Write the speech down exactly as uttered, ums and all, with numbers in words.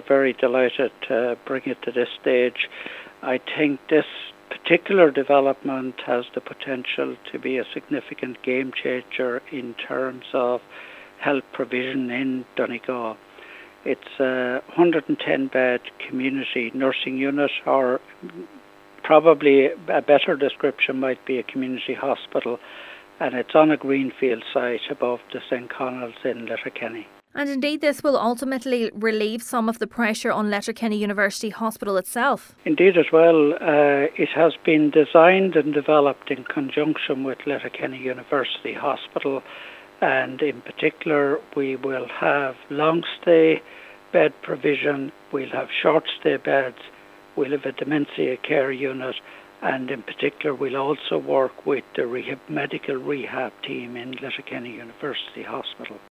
we're very delighted to bring it to this stage. I think this particular development has the potential to be a significant game changer in terms of health provision in Donegal. It's a one hundred ten bed community nursing unit, or probably a better description might be a community hospital, and it's on a greenfield site above the Saint Connell's in Letterkenny. And indeed this will ultimately relieve some of the pressure on Letterkenny University Hospital itself. Indeed as well. Uh, it has been designed and developed in conjunction with Letterkenny University Hospital, and in particular we will have long stay bed provision, we'll have short stay beds, we'll have a dementia care unit, and in particular we'll also work with the rehab, medical rehab team in Letterkenny University Hospital.